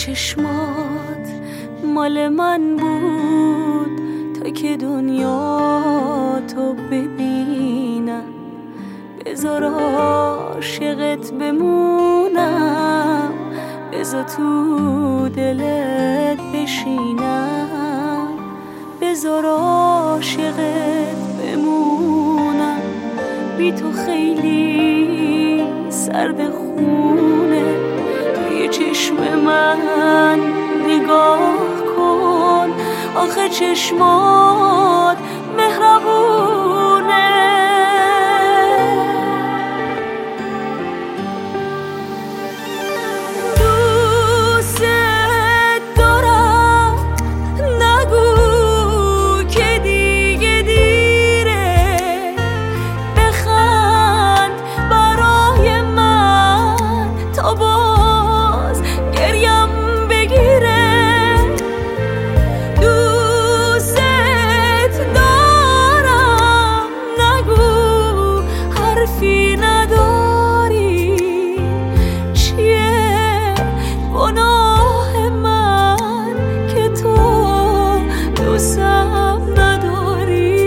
چشمات مال من بود تا که دنیا تو ببینم. بذار عاشقت بمونم، بذار تو دلت بشینم. بذار عاشقت بمونم، بی تو خیلی سرد خونه. توی چشم من نگاه کن، آخه چشمات مهربونه. دوست دارم، نگو که دیگه دیره. بخند برای من تا باز گریم بگیره. دوست دارم، نگو حرفی نداری. چیه گناه من که تو دوستم نداری؟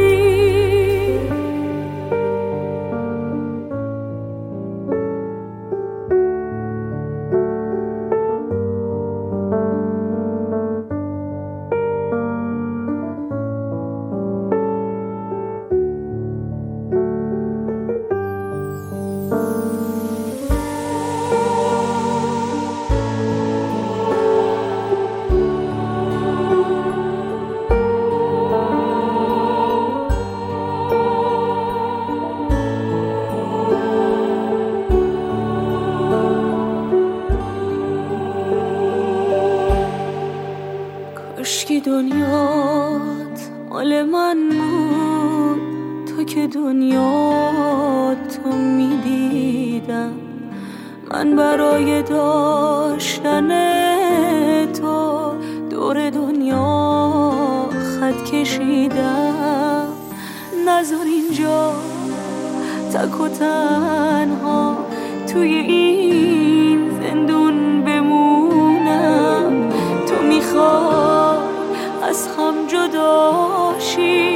کاشکی دنیات مال من بود تا که دنیا تو میدیدم. من برای داشتن تو دور دنیا خط کشیدم. نذار اینجا تک و تنها توی این زندون بمونم. تو میخوای از هم جدا شی،